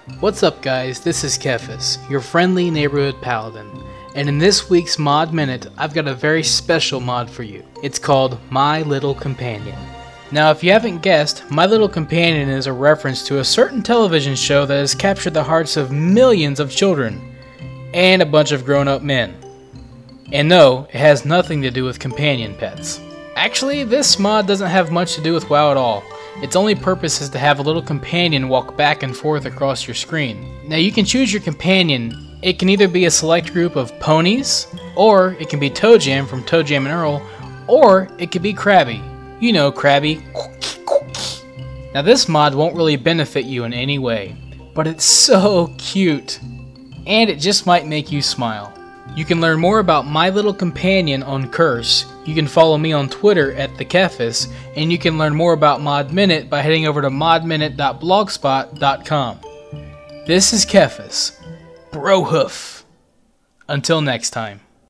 What's up guys, this is Kefis, your friendly neighborhood paladin, and in this week's Mod Minute, I've got a very special mod for you. It's called My Little Companion. Now if you haven't guessed, My Little Companion is a reference to a certain television show that has captured the hearts of millions of children, and a bunch of grown-up men. And no, it has nothing to do with companion pets. Actually, this mod doesn't have much to do with WoW at all. Its only purpose is to have a little companion walk back and forth across your screen. Now you can choose your companion. It can either be a select group of ponies, or it can be ToeJam from ToeJam and Earl, or it could be Krabby. You know, Krabby. Now this mod won't really benefit you in any way, but it's so cute, and it just might make you smile. You can learn more about My Little Companion on Curse. You can follow me on Twitter at TheKefis, and you can learn more about Mod Minute by heading over to modminute.blogspot.com. This is Kefis, Brohoof. Until next time.